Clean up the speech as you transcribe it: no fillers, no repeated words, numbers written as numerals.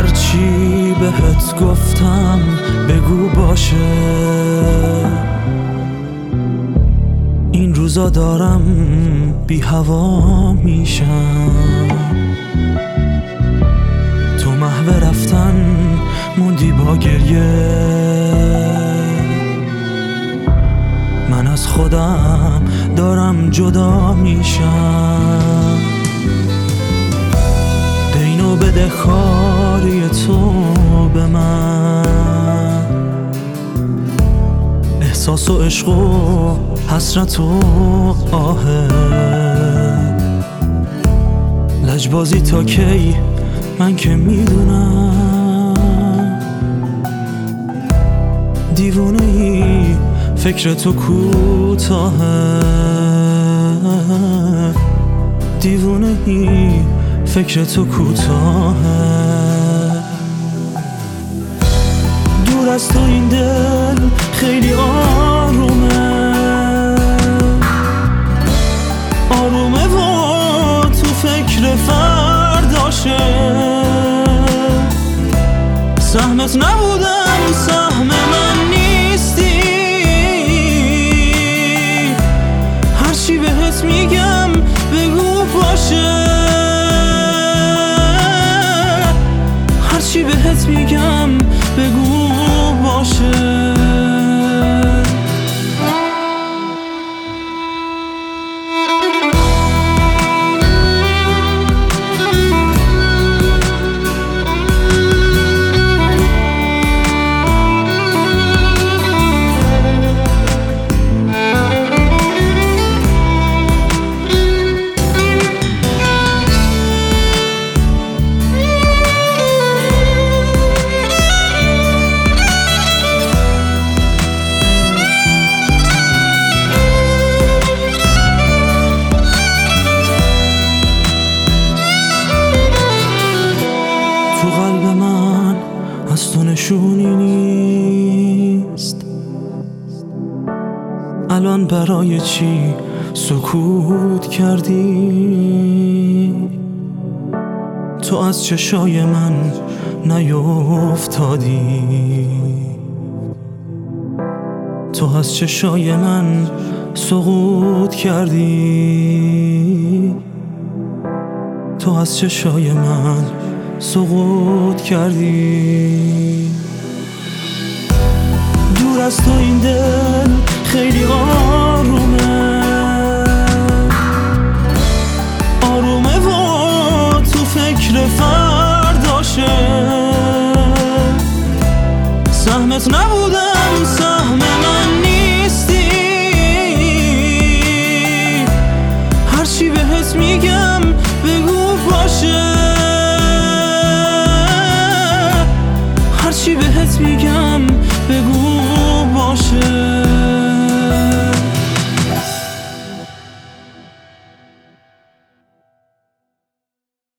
هرچی بهت گفتم بگو باشه. این روزا دارم بی هوا میشم، تو محو رفتن موندی با گریه. من از خودم دارم جدا میشم، دین و بدهکاری تو به من، احساس و عشق و حسرت و آهه. لجبازی تا کی من که میدونم، دیوونه ای فکر تو کوتاهه، دیوونه ای فکر تو کوتاهه. دور از تو این دل خیلی آرومه، آرومه و تو فکر فرداشه. سهمت نبودم سهم من نیستی، هرچی بهت میگم بگو باشه، هرچی بهت میگم بگو باشه. تو قلب من از تو نشونی نیست، الان برای چی سکوت کردی؟ تو از چشای من نیفتادی، تو از چشای من سقوط کردی، تو از چشای من سقوط کردی. دور از تو این دل خیلی آرومه، آرومه و تو فکر فرداشه. سهمت نبودم سهم من نیستی، هرچی بهت میگم